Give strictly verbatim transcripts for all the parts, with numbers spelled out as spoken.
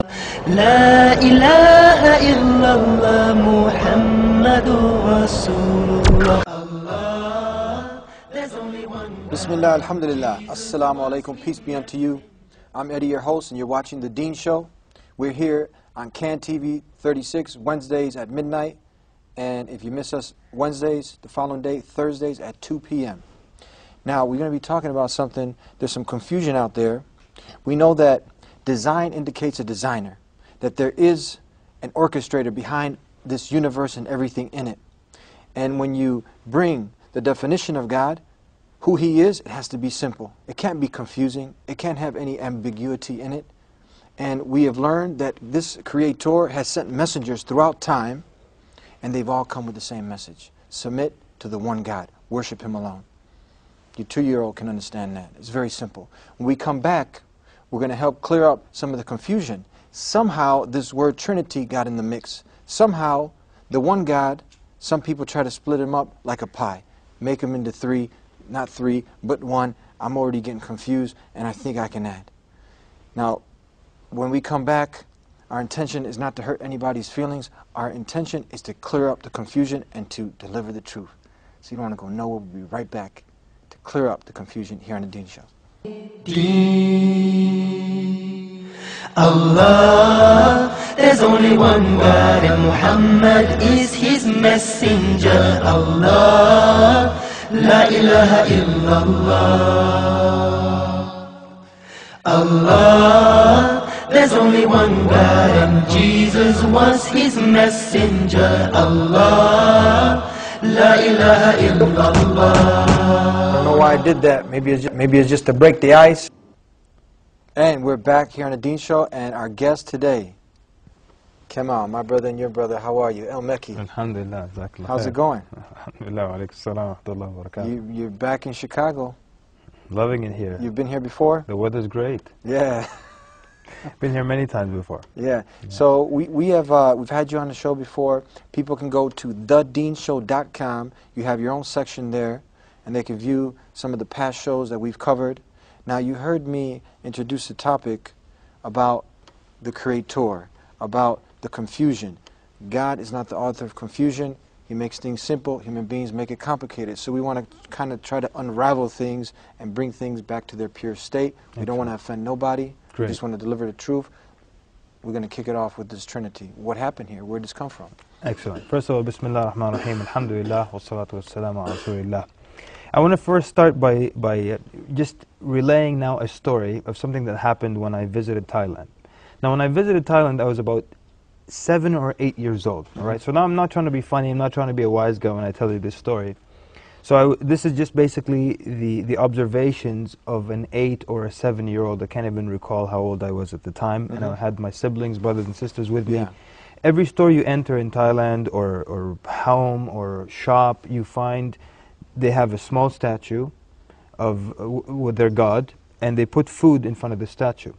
لا إله إلا الله محمد رسول الله. There's only one God. Bismillah, alhamdulillah, assalamu alaikum, peace be unto you. I'm Eddie, your host, and you're watching The Deen Show. We're here on Can T V thirty-six, Wednesdays at midnight. And if you miss us Wednesdays, the following day, Thursdays at two P M Now, we're going to be talking about something, there's some confusion out there. We know that design indicates a designer, that there is an orchestrator behind this universe and everything in it. And when you bring the definition of God, who He is, it has to be simple. It can't be confusing. It can't have any ambiguity in it. And we have learned that this Creator has sent messengers throughout time, and they've all come with the same message. Submit to the one God. Worship Him alone. Your two-year-old can understand that. It's very simple. When we come back, we're going to help clear up some of the confusion. Somehow, this word Trinity got in the mix. Somehow, the one God, some people try to split Him up like a pie. Make Him into three, not three, but one. I'm already getting confused, and I think I can add. Now, when we come back, our intention is not to hurt anybody's feelings. Our intention is to clear up the confusion and to deliver the truth. So you don't want to go nowhere. We'll be right back to clear up the confusion here on The Deen Show. Deen. Allah, there's only one God, and Muhammad is His messenger. Allah, La ilaha illallah. Allah, there's only one God, and Jesus was His messenger. Allah, La ilaha illallah. I don't know why I did that. Maybe it's just, maybe it's just to break the ice. And we're back here on The Deen Show, and our guest today, Kemal, my brother and your brother. How are you? El Mekki. Alhamdulillah. How's it going? Alhamdulillah. Wa alaikum salam wa rahmatullahi wa barakatuh. You, you're back in Chicago. Loving it here. You've been here before? The weather's great. Yeah. Been here many times before. Yeah. yeah. So we, we have, uh, we've had you on the show before. People can go to the deen show dot com. You have your own section there, and they can view some of the past shows that we've covered. Now, you heard me introduce the topic about the Creator, about the confusion. God is not the author of confusion. He makes things simple. Human beings make it complicated. So we want to kind of try to unravel things and bring things back to their pure state. We don't want to offend nobody. Great. We just want to deliver the truth. We're going to kick it off with this Trinity. What happened here? Where did this come from? Excellent. First of all, Bismillah ar-Rahman ar-Rahim, Alhamdulillah, wa salatu wa salam ala Rasulillah. I want to first start by, by uh, just relaying now a story of something that happened when I visited Thailand. Now, when I visited Thailand, I was about seven or eight years old. All right. So now I'm not trying to be funny. I'm not trying to be a wise guy when I tell you this story. So I w this is just basically the the observations of an eight or a seven-year-old. I can't even recall how old I was at the time, mm-hmm. and I had my siblings, brothers and sisters with yeah. me. Every store you enter in Thailand, or or home or shop, you find they have a small statue of uh, with their god, and they put food in front of the statue.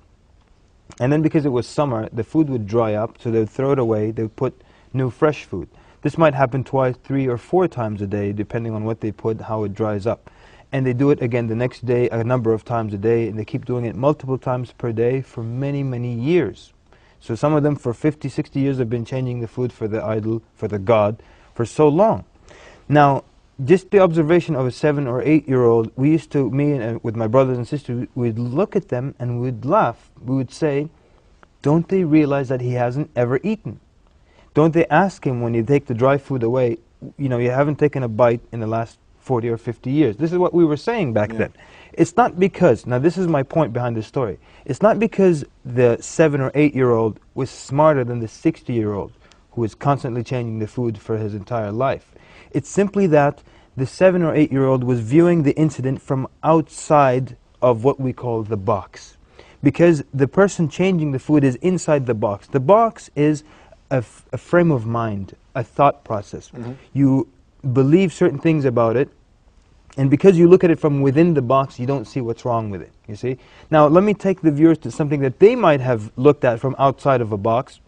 And then because it was summer, the food would dry up, so they would throw it away. They would put new fresh food. This might happen twice, three or four times a day, depending on what they put, how it dries up. And they do it again the next day, a number of times a day, and they keep doing it multiple times per day for many, many years. So some of them for fifty, sixty years have been changing the food for the idol, for the god, for so long. Now, just the observation of a seven or eight-year-old, we used to, me and uh, with my brothers and sisters, we'd look at them and we'd laugh. We would say, don't they realize that he hasn't ever eaten? Don't they ask him when you take the dry food away, you know, you haven't taken a bite in the last forty or fifty years. This is what we were saying back yeah. then. It's not because, now this is my point behind this story, it's not because the seven or eight-year-old was smarter than the sixty-year-old who is constantly changing the food for his entire life. It's simply that the seven or eight-year-old was viewing the incident from outside of what we call the box. Because the person changing the food is inside the box. The box is a, f a frame of mind, a thought process. Mm-hmm. You believe certain things about it, and because you look at it from within the box, you don't see what's wrong with it, you see? Now, let me take the viewers to something that they might have looked at from outside of a box.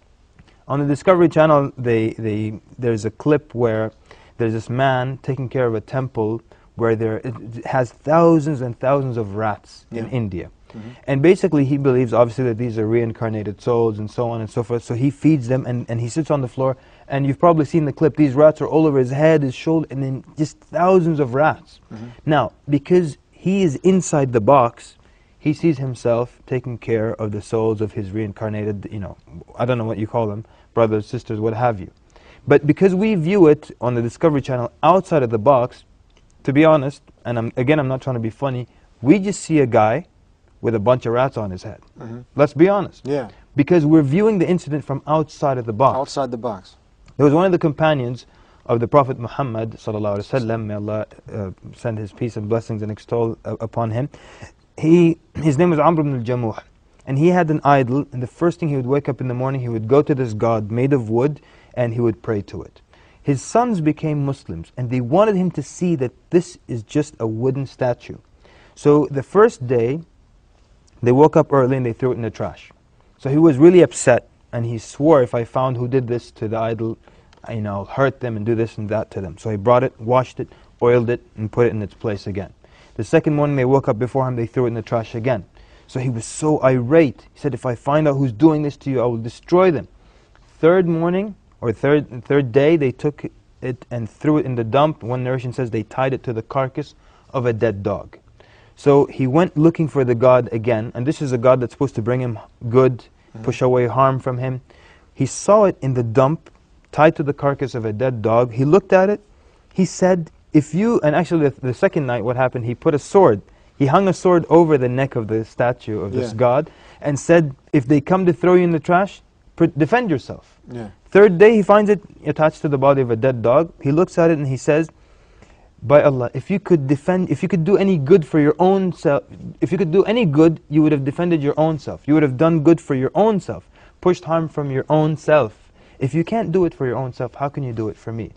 On the Discovery Channel, they, they, there's a clip where there's this man taking care of a temple where there it has thousands and thousands of rats yeah. in India. Mm-hmm. And basically he believes obviously that these are reincarnated souls and so on and so forth. So he feeds them and, and he sits on the floor, and you've probably seen the clip. These rats are all over his head, his shoulder, and then just thousands of rats. Mm-hmm. Now, because he is inside the box, he sees himself taking care of the souls of his reincarnated, you know, I don't know what you call them, brothers, sisters, what have you. But because we view it on the Discovery Channel outside of the box, to be honest, and I'm, again I'm not trying to be funny, we just see a guy with a bunch of rats on his head. Mm-hmm. Let's be honest. Yeah. Because we're viewing the incident from outside of the box. Outside the box. There was one of the companions of the Prophet Muhammad sallallahu alaihi wasallam, may Allah uh, send his peace and blessings and extol uh, upon him. He, his name was Amr ibn al-Jamuh, and he had an idol, and the first thing he would wake up in the morning, he would go to this god made of wood, and he would pray to it. His sons became Muslims, and they wanted him to see that this is just a wooden statue. So the first day, they woke up early and they threw it in the trash. So he was really upset, and he swore, if I found who did this to the idol, you know, I'll hurt them and do this and that to them. So he brought it, washed it, oiled it, and put it in its place again. The second morning they woke up before him, they threw it in the trash again. So he was so irate. He said, if I find out who's doing this to you, I will destroy them. Third morning, or third, third day, they took it and threw it in the dump. One narration says they tied it to the carcass of a dead dog. So he went looking for the God again, and this is a God that's supposed to bring him good, mm-hmm. push away harm from him. He saw it in the dump, tied to the carcass of a dead dog. He looked at it, he said, if you, and actually the, the second night what happened, he put a sword, he hung a sword over the neck of the statue of this yeah. God, and said, if they come to throw you in the trash, defend yourself. Yeah. Third day he finds it attached to the body of a dead dog. He looks at it and he says, by Allah, if you could defend, if you could do any good for your own self, if you could do any good, you would have defended your own self. You would have done good for your own self, pushed harm from your own self. If you can't do it for your own self, how can you do it for me?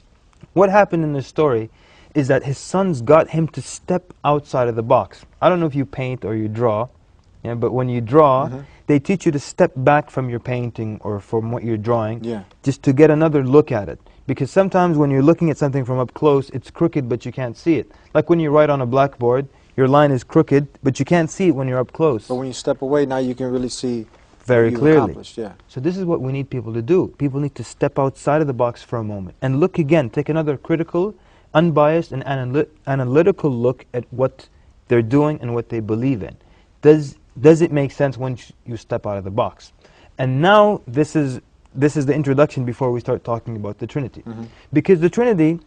What happened in this story is that his sons got him to step outside of the box. I don't know if you paint or you draw, yeah, but when you draw, mm-hmm. they teach you to step back from your painting or from what you're drawing, yeah. just to get another look at it. Because sometimes when you're looking at something from up close, it's crooked but you can't see it. Like when you write on a blackboard, your line is crooked, but you can't see it when you're up close. But when you step away, now you can really see very clearly. Yeah. So this is what we need people to do. People need to step outside of the box for a moment and look again, take another critical, unbiased and analy analytical look at what they're doing and what they believe in. Does, does it make sense when you step out of the box? And now this is, this is the introduction before we start talking about the Trinity. Mm-hmm. Because the Trinity,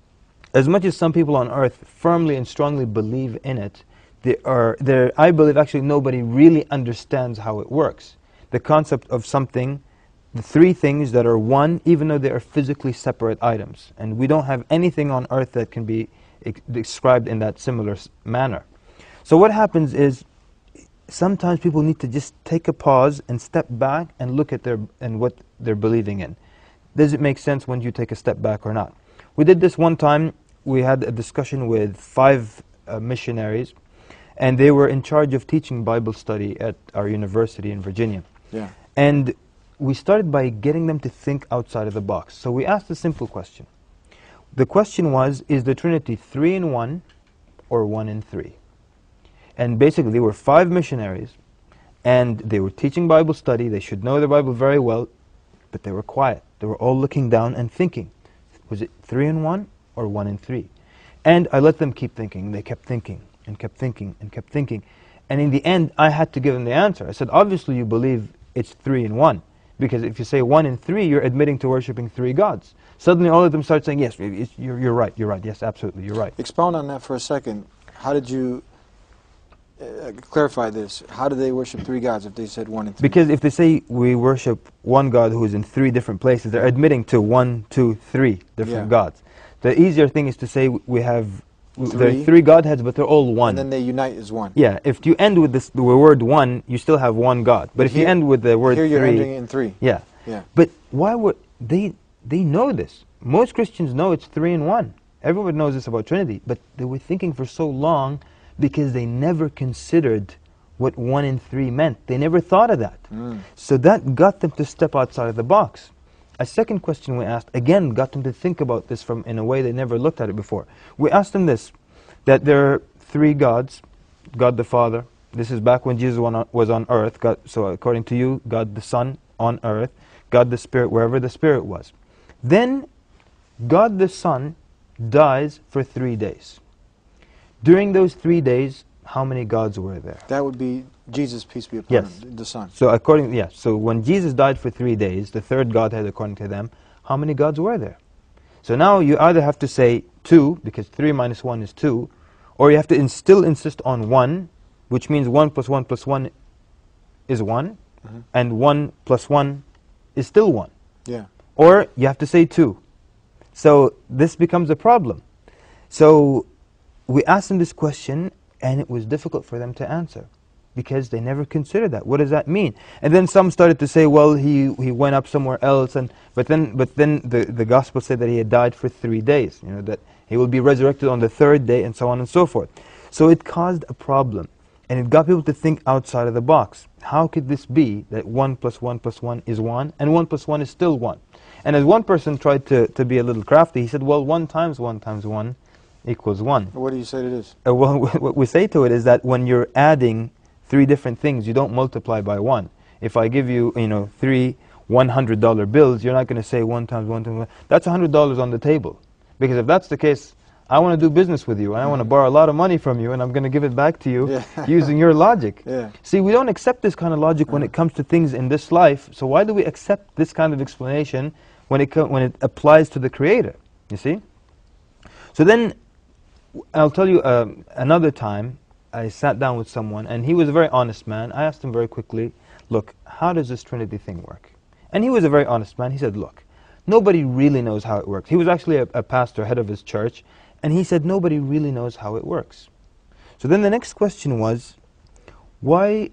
as much as some people on earth firmly and strongly believe in it, they are, I believe actually nobody really understands how it works. The concept of something, the three things that are one, even though they are physically separate items. And we don't have anything on earth that can be described in that similar manner. So what happens is, sometimes people need to just take a pause and step back and look at their, and what they're believing in. Does it make sense when you take a step back or not? We did this one time. We had a discussion with five uh, missionaries, and they were in charge of teaching Bible study at our university in Virginia. Yeah. And we started by getting them to think outside of the box. So we asked a simple question. The question was, is the Trinity three in one or one in three? And basically they were five missionaries, and they were teaching Bible study. They should know the Bible very well, but they were quiet. They were all looking down and thinking, was it three in one or one in three? And I let them keep thinking. They kept thinking and kept thinking and kept thinking. And in the end, I had to give them the answer. I said, obviously you believe it's three in one. Because if you say one in three, you're admitting to worshipping three gods. Suddenly all of them start saying, yes, it's, you're, you're right, you're right, yes, absolutely, you're right. Expound on that for a second. How did you uh, clarify this? How do they worship three gods if they said one in three? Because if they say we worship one God who is in three different places, they're admitting to one, two, three different yeah. gods. The easier thing is to say we have Three. There are three Godheads, but they're all one. And then they unite as one. Yeah, if you end with this, the word one, you still have one God. But, but if here, you end with the word here three... you're ending in three. Yeah. yeah. But why would... They, they know this. Most Christians know it's three in one. Everyone knows this about Trinity. But they were thinking for so long because they never considered what one in three meant. They never thought of that. Mm. So that got them to step outside of the box. A second question we asked, again, got them to think about this from in a way they never looked at it before. We asked them this, that there are three gods, God the Father, This is back when Jesus was on earth. God, so according to you, God the Son on earth, God the Spirit wherever the Spirit was. Then God the Son dies for three days. During those three days, how many gods were there? That would be Jesus, peace be upon Yes. him, the Son. So according, yeah, so when Jesus died for three days, the third Godhead according to them, how many gods were there? So now you either have to say two, because three minus one is two, or you have to in still insist on one, which means one plus one plus one is one, mm-hmm. and one plus one is still one. Yeah. Or you have to say two. So this becomes a problem. So we asked them this question, and it was difficult for them to answer, because they never considered that. What does that mean? And then some started to say, well, he, he went up somewhere else, and but then but then the, the gospel said that he had died for three days, you know, that he will be resurrected on the third day, and so on and so forth. So it caused a problem, and it got people to think outside of the box. How could this be that one plus one plus one is one, and one plus one is still one? And as one person tried to, to be a little crafty, he said, well, one times one times one equals one. What do you say to this? Uh, well, what we say to it is that when you're adding three different things, you don't multiply by one. If I give you, you know, three one hundred dollar bills, you're not going to say one times one times one. That's one hundred dollars on the table. Because if that's the case, I want to do business with you, and I want to borrow a lot of money from you, and I'm going to give it back to you yeah. using your logic. Yeah. See, we don't accept this kind of logic when it comes to things in this life, so why do we accept this kind of explanation when it, co when it applies to the Creator? You see? So then, I'll tell you uh, another time, I sat down with someone, and he was a very honest man. I asked him very quickly, look, how does this Trinity thing work? And he was a very honest man. He said, look, nobody really knows how it works. He was actually a, a pastor, head of his church, and he said, nobody really knows how it works. So then the next question was, why,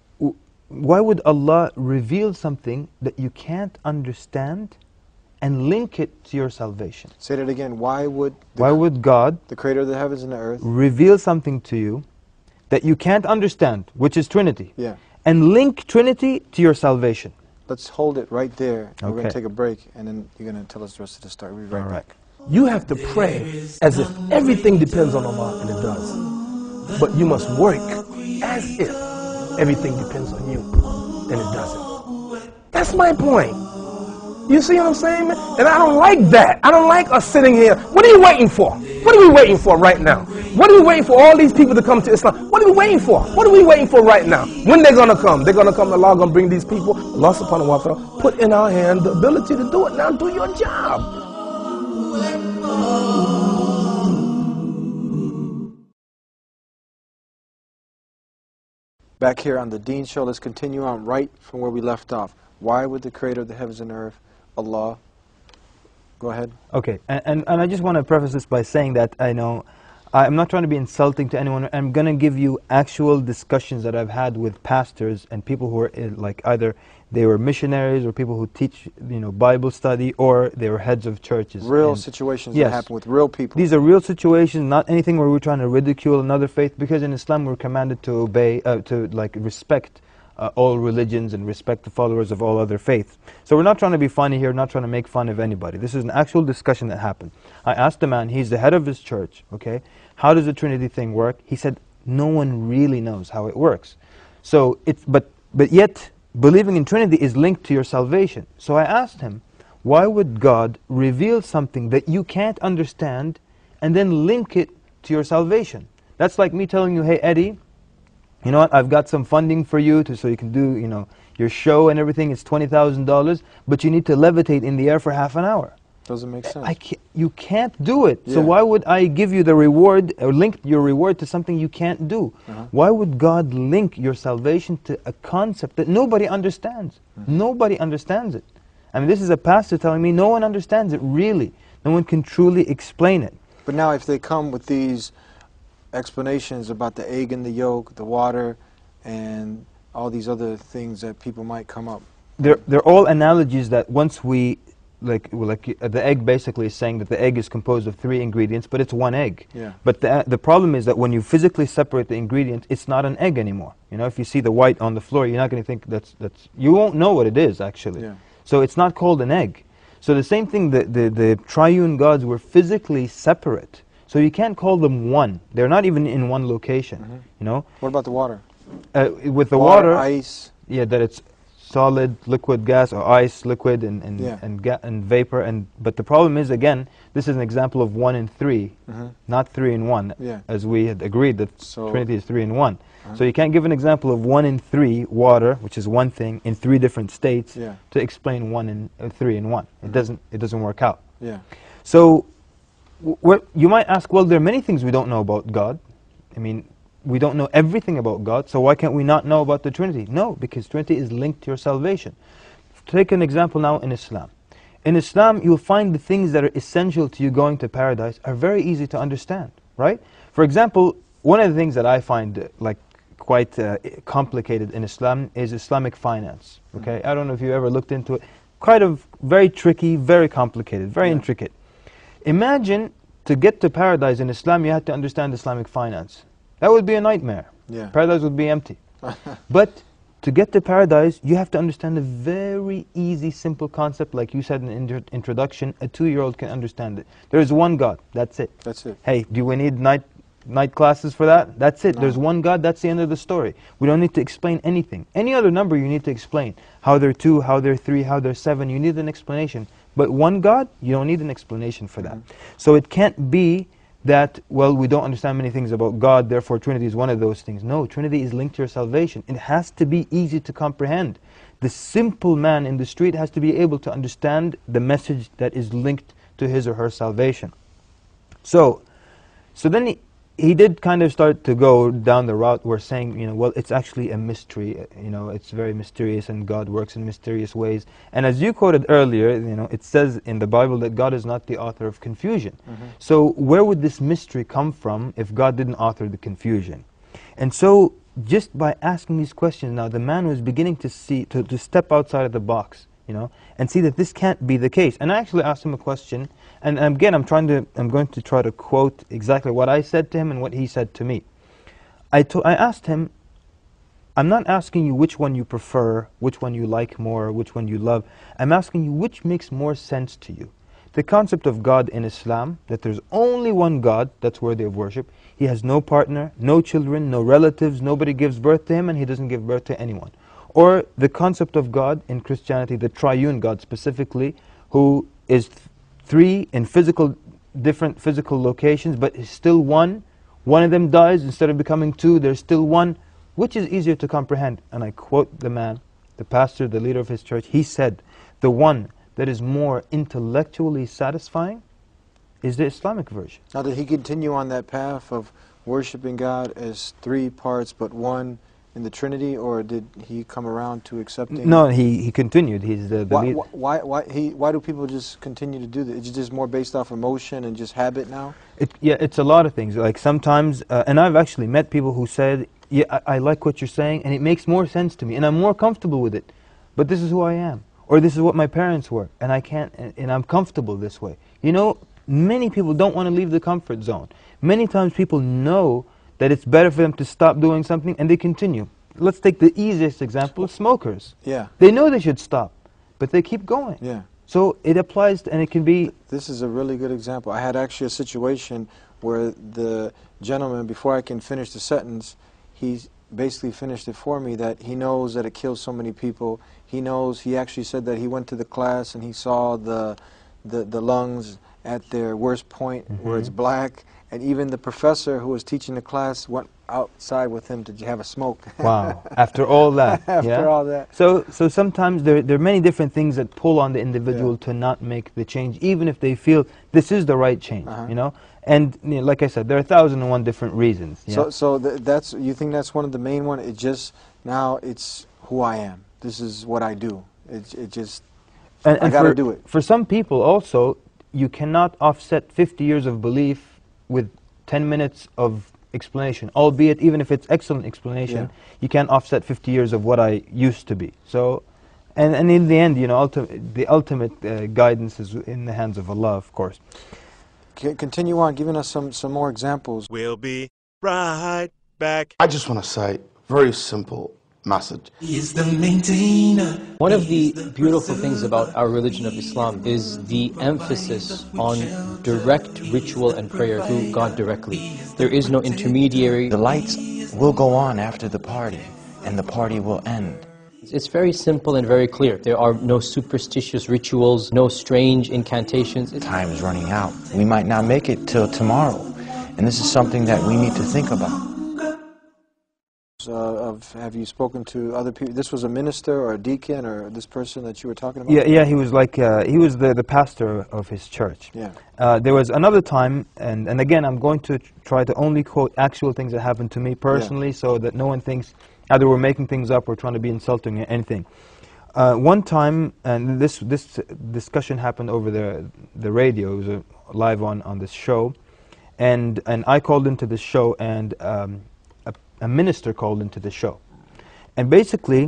why would Allah reveal something that you can't understand and link it to your salvation? Say that again. Why would the Why would God, the Creator of the heavens and the earth, reveal something to you that you can't understand, which is Trinity, yeah. and link Trinity to your salvation? Let's hold it right there. Okay. We're going to take a break, and then you're going to tell us the rest of the story. We'll be right All right. back. You have to pray as if everything depends on Allah, and it does. But you must work as if everything depends on you, and it doesn't. That's my point. You see what I'm saying, man? And I don't like that. I don't like us sitting here. What are you waiting for? What are we waiting for right now? What are we waiting for all these people to come to Islam? What are we waiting for? What are we waiting for right now? When they're going to come? They're going to come. Allah going to bring these people. Allah subhanahu wa ta'ala put in our hand the ability to do it. Now do your job. Back here on the Deen Show, let's continue on right from where we left off. Why would the Creator of the heavens and earth, Allah, go ahead. Okay, and, and, and I just want to preface this by saying that I know I'm not trying to be insulting to anyone. I'm going to give you actual discussions that I've had with pastors and people who are in, like either they were missionaries or people who teach, you know, Bible study, or they were heads of churches. Real and situations yes, that happen with real people. These are real situations, not anything where we're trying to ridicule another faith, because in Islam we're commanded to obey, uh, to like respect uh, all religions and respect the followers of all other faiths. So we're not trying to be funny here, not trying to make fun of anybody. This is an actual discussion that happened. I asked the man, he's the head of his church, okay, how does the Trinity thing work? He said, no one really knows how it works. So it's, but, but yet, believing in Trinity is linked to your salvation. So I asked him, why would God reveal something that you can't understand and then link it to your salvation? That's like me telling you, hey Eddie, you know what, I've got some funding for you to, so you can do, you know, your show and everything. It's twenty thousand dollars, but you need to levitate in the air for half an hour. Doesn't make sense. I can't, you can't do it. Yeah. So why would I give you the reward, or link your reward to something you can't do? Uh-huh. Why would God link your salvation to a concept that nobody understands? Mm-hmm. Nobody understands it. I mean, this is a pastor telling me no one understands it, really. No one can truly explain it. But now if they come with these explanations about the egg and the yolk, the water, and all these other things that people might come up. They're, they're all analogies that once we, like, well, like uh, the egg basically is saying that the egg is composed of three ingredients, but it's one egg. Yeah. But the, the problem is that when you physically separate the ingredients, it's not an egg anymore. You know, if you see the white on the floor, you're not going to think that's, that's, you won't know what it is actually. Yeah. So it's not called an egg. So the same thing, the, the, the triune gods were physically separate. So you can't call them one. They're not even in one location, Mm-hmm. you know. What about the water? Uh, with the Water, water, ice. yeah, that it's solid, liquid, gas, or ice, liquid, and and Yeah. and, ga and vapor. And but the problem is, again, this is an example of one in three, Mhm. not three in one, Yeah. as we had agreed that So- Trinity is three in one. Uh-huh. So you can't give an example of one in three water, which is one thing, in three different states, Yeah. to explain one in uh, three in one. It Mhm. doesn't. It doesn't work out. Yeah. So, w what you might ask, well, there are many things we don't know about God. I mean, we don't know everything about God, so why can't we not know about the Trinity? No, because Trinity is linked to your salvation. Take an example now in Islam. In Islam, you'll find the things that are essential to you going to paradise are very easy to understand, right? For example, one of the things that I find uh, like quite uh, complicated in Islam is Islamic finance, okay? I don't know if you ever looked into it. Quite of very tricky, very complicated, very Yeah. intricate. Imagine to get to paradise in Islam, you had to understand Islamic finance. That would be a nightmare. Yeah. Paradise would be empty. But to get to paradise, you have to understand a very easy, simple concept, like you said in the intro introduction, a two-year-old can understand it. There is one God, that's it. That's it. Hey, do we need night, night classes for that? That's it. No. There's one God, that's the end of the story. We don't need to explain anything. Any other number you need to explain. How they're two, how they're three, how they're seven, you need an explanation. But one God, you don't need an explanation for that. So it can't be that, well, we don't understand many things about God, therefore Trinity is one of those things. No, Trinity is linked to your salvation. It has to be easy to comprehend. The simple man in the street has to be able to understand the message that is linked to his or her salvation. So, so then he, he did kind of start to go down the route where saying, you know, well, it's actually a mystery, uh, you know, it's very mysterious and God works in mysterious ways. And as you quoted earlier, you know, it says in the Bible that God is not the author of confusion. Mm-hmm. So where would this mystery come from if God didn't author the confusion? And so just by asking these questions now, the man was beginning to see, to, to step outside of the box, you know, and see that this can't be the case. And I actually asked him a question, and again, I'm trying to, I'm going to try to quote exactly what I said to him and what he said to me. I, to, I asked him, I'm not asking you which one you prefer, which one you like more, which one you love. I'm asking you which makes more sense to you. The concept of God in Islam, that there's only one God that's worthy of worship. He has no partner, no children, no relatives, nobody gives birth to him, and he doesn't give birth to anyone. Or the concept of God in Christianity, the triune God specifically, who is th three in physical, different physical locations, but is still one. One of them dies, instead of becoming two, there's still one. Which is easier to comprehend? And I quote the man, the pastor, the leader of his church, he said, the one that is more intellectually satisfying is the Islamic version. Now, did he continue on that path of worshiping God as three parts but one in the Trinity, or did he come around to accepting? No, he, he continued. He's the, the Why, lead. why, why, he, why do people just continue to do that? It's just more based off emotion and just habit now? It, yeah, it's a lot of things. Like sometimes, uh, and I've actually met people who said, yeah, I, I like what you're saying, and it makes more sense to me, and I'm more comfortable with it, but this is who I am. Or this is what my parents were, and I can't, and, and I'm comfortable this way. You know, many people don't want to leave the comfort zone. Many times people know that it's better for them to stop doing something, and they continue. Let's take the easiest example, smokers. Yeah. They know they should stop, but they keep going. Yeah. So it applies, to, and it can be... This is a really good example. I had actually a situation where the gentleman, before I can finish the sentence, he basically finished it for me, that he knows that it kills so many people. He knows, he actually said that he went to the class and he saw the, the, the lungs at their worst point, mm-hmm. where it's black, and even the professor who was teaching the class went outside with him to have a smoke. Wow, after all that. After yeah? all that. So, so sometimes there, there are many different things that pull on the individual Yeah. to not make the change, even if they feel this is the right change, Uh-huh. you know? And you know, like I said, there are a thousand and one different reasons. Yeah? So, so th that's, you think that's one of the main ones? It just, now it's who I am. This is what I do. It, it just, and, I and gotta for, do it. For some people also, you cannot offset fifty years of belief with ten minutes of explanation, albeit even if it's excellent explanation, Yeah. you can't offset fifty years of what I used to be. So, and, and in the end, you know, ulti the ultimate uh, guidance is in the hands of Allah, of course. C continue on giving us some, some more examples. We'll be right back. I just want to say, very simple. message. He is the maintainer. One of the beautiful things about our religion of Islam is the emphasis on direct ritual and prayer to God directly. There is no intermediary. The lights will go on after the party, and the party will end. It's very simple and very clear. There are no superstitious rituals, no strange incantations. It's Time is running out. We might not make it till tomorrow, and this is something that we need to think about. Uh, of, have you spoken to other people? This was a minister or a deacon or this person that you were talking about? Yeah, yeah, he was like, uh, he was the, the pastor of his church. Yeah. Uh, there was another time, and, and again, I'm going to tr try to only quote actual things that happened to me personally, yeah. so that no one thinks either we're making things up or trying to be insulting or anything. Uh, one time, and this this discussion happened over the the radio. It was a, live on on this show, and and I called into the show, and um, a, a minister called into the show, and basically,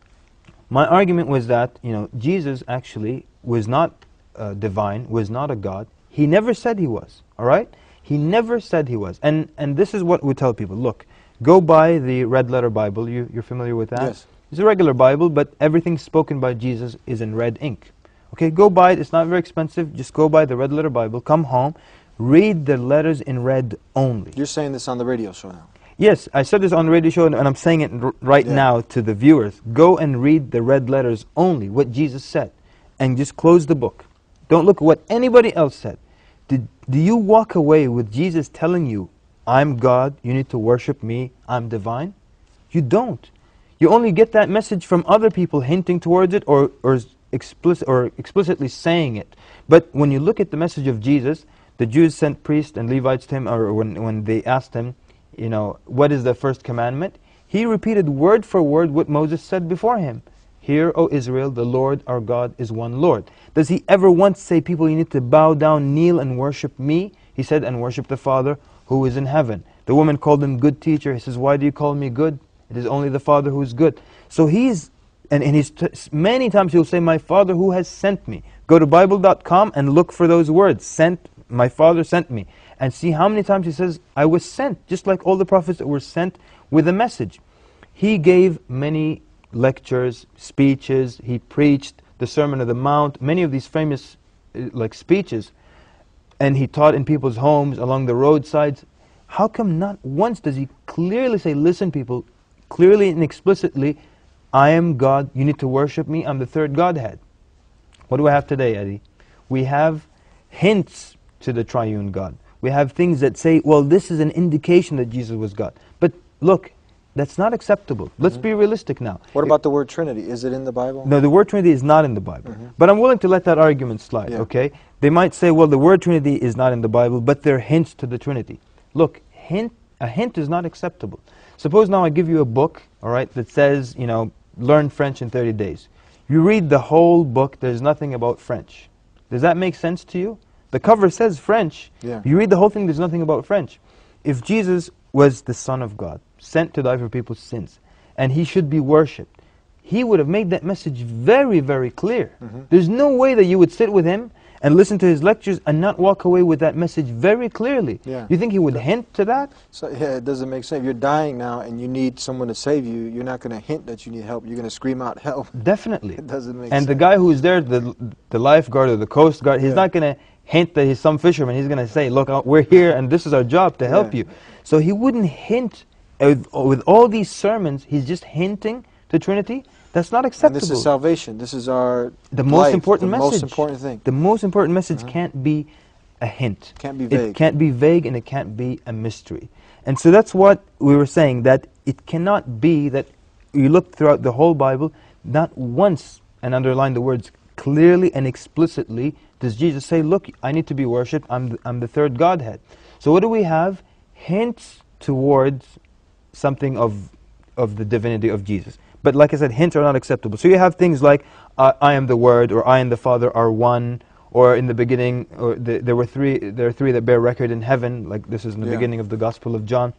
my argument was that you know Jesus actually was not uh, divine, was not a God. He never said he was. All right, he never said he was, and and this is what we tell people. Look. Go buy the red letter Bible. You, you're familiar with that? Yes. It's a regular Bible, but everything spoken by Jesus is in red ink. Okay, go buy it. It's not very expensive. Just go buy the red letter Bible. Come home. Read the letters in red only. You're saying this on the radio show now? Yes, I said this on the radio show, and, and I'm saying it r right yeah. now to the viewers. Go and read the red letters only, what Jesus said. And just close the book. Don't look at what anybody else said. Did, do you walk away with Jesus telling you, I'm God, you need to worship me, I'm divine? You don't. You only get that message from other people hinting towards it or, or, explicit, or explicitly saying it. But when you look at the message of Jesus, the Jews sent priests and Levites to him, or when, when they asked him, you know, what is the first commandment? He repeated word for word what Moses said before him. Hear, O Israel, the Lord our God is one Lord. Does he ever once say, people, you need to bow down, kneel and worship me? He said, and worship the Father who is in heaven. The woman called him good teacher. He says, why do you call me good? It is only the Father who is good. So he's, and, and he's t many times he'll say, my Father who has sent me. Go to Bible dot com and look for those words. Sent, my Father sent me. And see how many times he says, I was sent, just like all the prophets that were sent with a message. He gave many lectures, speeches, he preached the Sermon on the Mount, many of these famous uh, like speeches, and he taught in people's homes, along the roadsides. How come not once does he clearly say, listen people, clearly and explicitly, I am God, you need to worship me, I'm the third Godhead. What do we have today, Eddie? We have hints to the triune God. We have things that say, well, this is an indication that Jesus was God. But look, that's not acceptable. Let's mm-hmm. be realistic now. What about the word Trinity? Is it in the Bible? No, the word Trinity is not in the Bible. Mm-hmm. But I'm willing to let that argument slide, yeah. okay? They might say, well, the word Trinity is not in the Bible, but there are hints to the Trinity. Look, hint, a hint is not acceptable. Suppose now I give you a book, all right, that says, you know, learn French in thirty days. You read the whole book, there's nothing about French. Does that make sense to you? The cover says French. Yeah. You read the whole thing, there's nothing about French. If Jesus was the Son of God, sent to die for people's sins, and he should be worshipped, he would have made that message very, very clear. Mm-hmm. There's no way that you would sit with him and listen to his lectures and not walk away with that message very clearly. Yeah. You think he would hint to that? So yeah, it doesn't make sense. If you're dying now and you need someone to save you, you're not going to hint that you need help. You're going to scream out help. Definitely. It doesn't make and sense. the guy who's there, the, the lifeguard or the coast guard, he's yeah. not going to hint that he's some fisherman. He's going to say, look, we're here and this is our job to help yeah. you. So he wouldn't hint. With, with all these sermons, he's just hinting to Trinity. That's not acceptable. And this is salvation. This is our the life, most important the message. most important thing. The most important message uh-huh. can't be a hint. Can't be vague. It can't be vague, and it can't be a mystery. And so that's what we were saying, that it cannot be that you look throughout the whole Bible, not once, and underline the words clearly and explicitly, does Jesus say, look, I need to be worshipped, I'm the, I'm the third Godhead. So what do we have? Hints towards something of, of the divinity of Jesus. But like I said, hints are not acceptable. So you have things like, uh, I am the Word, or I and the Father are one, or in the beginning, or the, there were three, there are three that bear record in heaven, like this is in the yeah. beginning of the Gospel of John,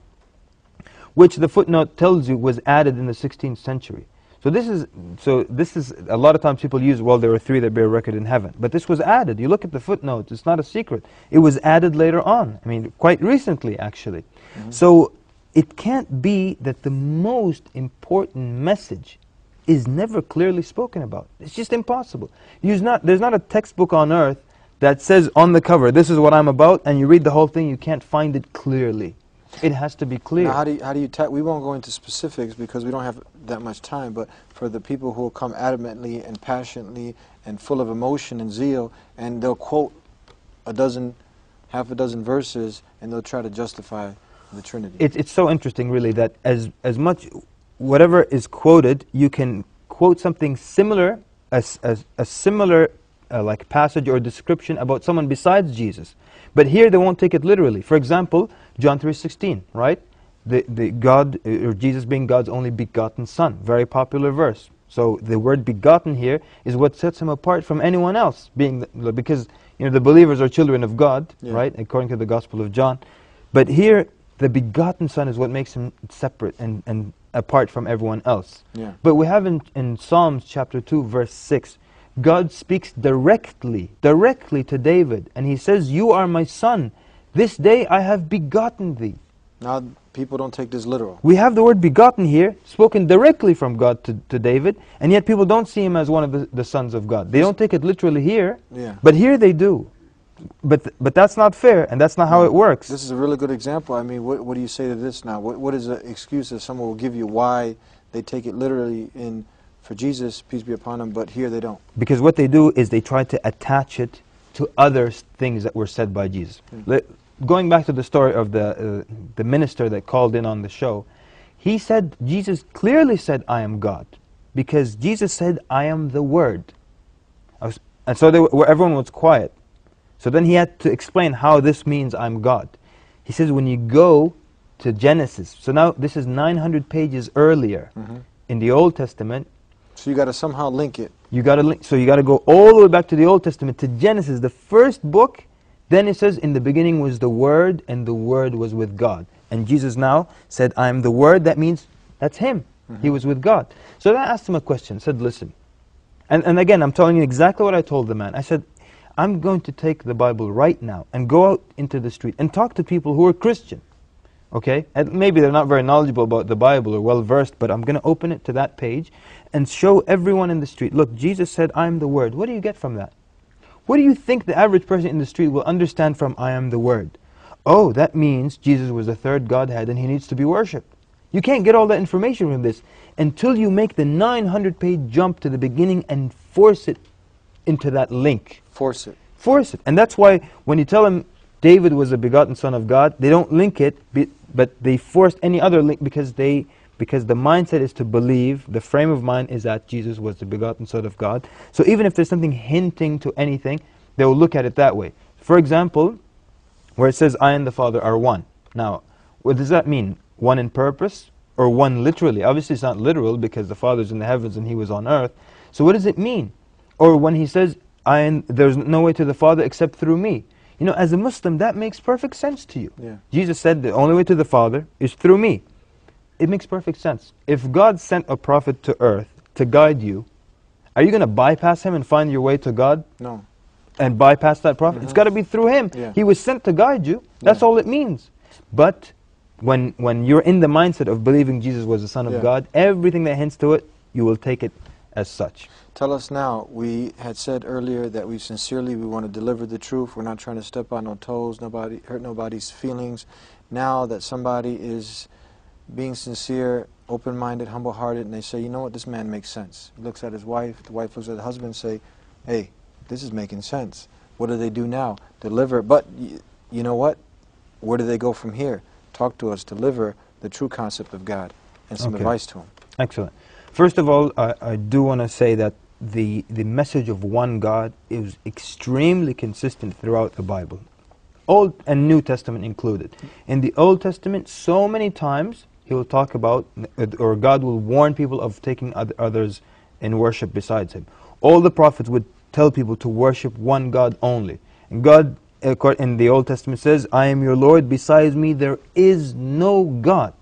which the footnote tells you was added in the sixteenth century. So this is, so this is, a lot of times people use, well, there are three that bear record in heaven. But this was added. You look at the footnotes, it's not a secret. It was added later on. I mean, quite recently, actually. Mm-hmm. So it can't be that the most important message is never clearly spoken about. It's just impossible. There's not, there's not a textbook on earth that says on the cover, this is what I'm about, and you read the whole thing, you can't find it clearly. It has to be clear. Now, how do you, how do you ta we won't go into specifics because we don't have that much time, but for the people who will come adamantly and passionately and full of emotion and zeal, and they'll quote a dozen, half a dozen verses, and they'll try to justify the Trinity. It, it's so interesting, really, that as, as much, whatever is quoted, you can quote something similar, as, as a similar uh, like passage or description about someone besides Jesus. But here they won't take it literally. For example, John three sixteen, right? The, the God, or Jesus being God's only begotten Son. Very popular verse. So the word begotten here is what sets him apart from anyone else, being the, because you know the believers are children of God, yeah. right? According to the Gospel of John. But here, the begotten Son is what makes him separate and, and apart from everyone else. Yeah. But we have in, in Psalms chapter two, verse six, God speaks directly, directly to David, and he says, "You are my son. This day I have begotten thee." Now, people don't take this literal. We have the word begotten here, spoken directly from God to, to David, and yet people don't see him as one of the, the sons of God. They don't take it literally here, yeah. but here they do. But th but that's not fair, and that's not how it works. This is a really good example. I mean, what, what do you say to this now? What, what is the excuse that someone will give you why they take it literally in for Jesus, peace be upon him, but here they don't? Because what they do is they try to attach it to other things that were said by Jesus. Mm. Let, going back to the story of the, uh, the minister that called in on the show, he said, Jesus clearly said, "I am God," because Jesus said, "I am the Word." I was, and so they were, everyone was quiet. So then he had to explain how this means I'm God. He says when you go to Genesis, so now this is nine hundred pages earlier mm-hmm. in the Old Testament. So you got to somehow link it. You got to link. So you got to go all the way back to the Old Testament, to Genesis, the first book. Then it says, "In the beginning was the Word, and the Word was with God." And Jesus now said, "I am the Word." That means that's him. Mm-hmm. He was with God. So then I asked him a question. Said, "Listen," and and again I'm telling you exactly what I told the man. I said, "I'm going to take the Bible right now and go out into the street and talk to people who are Christian, okay? And maybe they're not very knowledgeable about the Bible or well-versed, but I'm going to open it to that page and show everyone in the street, look, Jesus said, I am the Word." What do you get from that? What do you think the average person in the street will understand from "I am the Word"? Oh, that means Jesus was the third Godhead and he needs to be worshipped. You can't get all that information from this until you make the nine hundred page jump to the beginning and force it into that link. Force it. Force it. And that's why when you tell them David was a begotten son of God, they don't link it, but they forced any other link because they because the mindset is to believe, the frame of mind is that Jesus was the begotten son of God. So even if there's something hinting to anything, they will look at it that way. For example, where it says, "I and the Father are one." Now, what does that mean? One in purpose or one literally? Obviously it's not literal because the Father's in the heavens and he was on earth. So what does it mean? Or when he says, I and there's no way to the Father except through me. You know, as a Muslim, that makes perfect sense to you. Yeah. Jesus said the only way to the Father is through me. It makes perfect sense. If God sent a prophet to earth to guide you, are you going to bypass him and find your way to God? No. And bypass that prophet? Mm-hmm. It's got to be through him. Yeah. He was sent to guide you. That's yeah. all it means. But when, when you're in the mindset of believing Jesus was the Son of yeah. God, everything that hints to it, you will take it as such. Tell us now, we had said earlier that we sincerely, we want to deliver the truth. We're not trying to step on no toes, nobody hurt nobody's feelings. Now that somebody is being sincere, open-minded, humble-hearted, and they say, you know what, this man makes sense. He looks at his wife, the wife looks at the husband and say, hey, this is making sense. What do they do now? Deliver. But y you know what? Where do they go from here? Talk to us, deliver the true concept of God and some Okay. advice to him. Excellent. First of all, I, I do want to say that the, the message of one God is extremely consistent throughout the Bible, Old and New Testament included. In the Old Testament, so many times he will talk about, or God will warn people of taking other, others in worship besides him. All the prophets would tell people to worship one God only. And God, in the Old Testament, says, I am your Lord, besides me there is no God.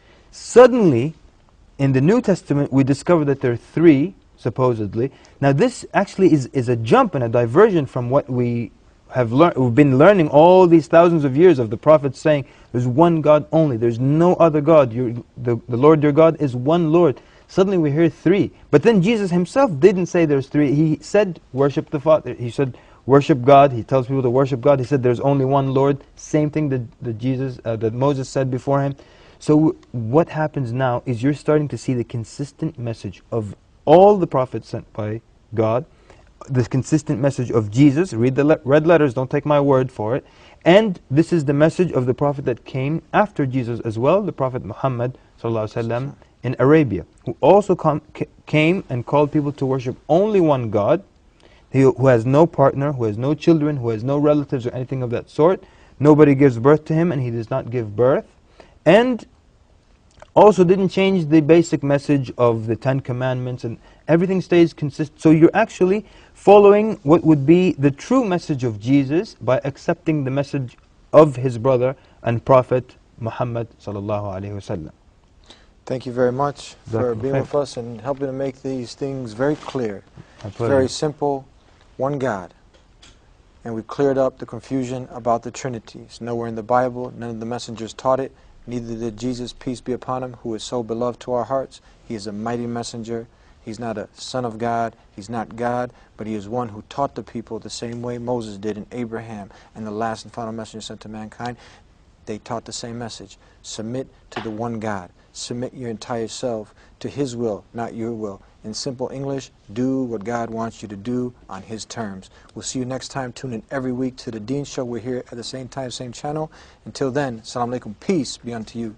Suddenly, in the New Testament, we discover that there are three, supposedly. Now this actually is, is a jump and a diversion from what we have learned, who've been learning all these thousands of years of the prophets saying, there's one God only, there's no other God, You're, the, the Lord your God is one Lord. Suddenly we hear three. But then Jesus himself didn't say there's three. He said, worship the Father. He said, worship God. He tells people to worship God. He said, there's only one Lord. Same thing that, that Jesus, uh, that Moses said before him. So what happens now is you're starting to see the consistent message of all the prophets sent by God, the consistent message of Jesus. Read the le red letters, don't take my word for it. And this is the message of the prophet that came after Jesus as well, the Prophet Muhammad sallallahu alaihi wasallam in Arabia, who also com came and called people to worship only one God, who, who has no partner, who has no children, who has no relatives or anything of that sort. Nobody gives birth to him and he does not give birth. And also didn't change the basic message of the Ten Commandments, and everything stays consistent. So you're actually following what would be the true message of Jesus by accepting the message of his brother and Prophet Muhammad sallallahu alaihi wasallam. Thank you very much for being with us and helping to make these things very clear. Very simple, one God. And we cleared up the confusion about the Trinity. It's nowhere in the Bible, none of the messengers taught it. Neither did Jesus, peace be upon him, who is so beloved to our hearts. He is a mighty messenger. He's not a son of God. He's not God, but he is one who taught the people the same way Moses did and Abraham and the last and final messenger sent to mankind. They taught the same message. Submit to the one God. Submit your entire self to his will, not your will. In simple English, do what God wants you to do on his terms. We'll see you next time. Tune in every week to the Deen Show. We're here at the same time, same channel. Until then, Assalamu alaikum. Peace be unto you.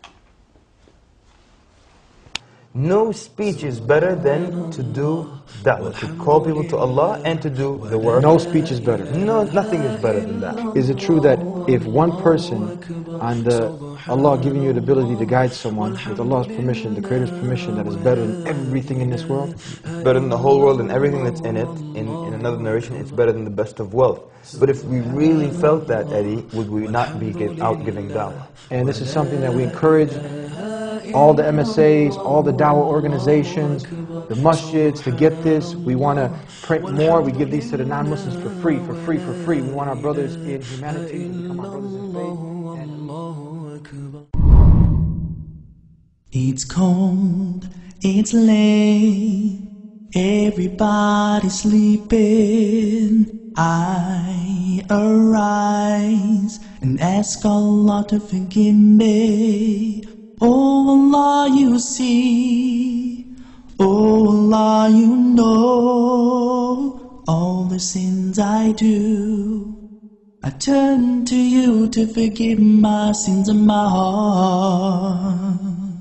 No speech is better than to do da'wah, to call people to Allah and to do the work. No speech is better. No, nothing is better than that. Is it true that if one person, and uh, Allah giving you the ability to guide someone with Allah's permission, the Creator's permission, that is better than everything in this world? Better than the whole world and everything that's in it. In, in another narration, it's better than the best of wealth. But if we really felt that, Eddie, would we not be give, out giving da'wah? And this is something that we encourage all the M S As, all the da'wah organizations, the masjids to get this. We want to print more. We give these to the non-Muslims for free, for free, for free. We want our brothers in humanity to become our brothers in faith. It's cold, it's late, everybody's sleeping. I arise and ask Allah to forgive me. Oh Allah, you see, oh Allah, you know all the sins I do. I turn to you to forgive my sins of my heart.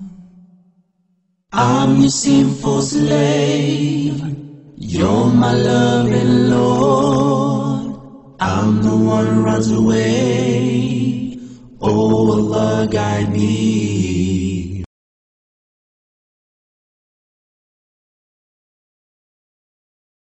I'm your sinful slave, you're my loving Lord. I'm the one who runs away, oh Allah, guide me.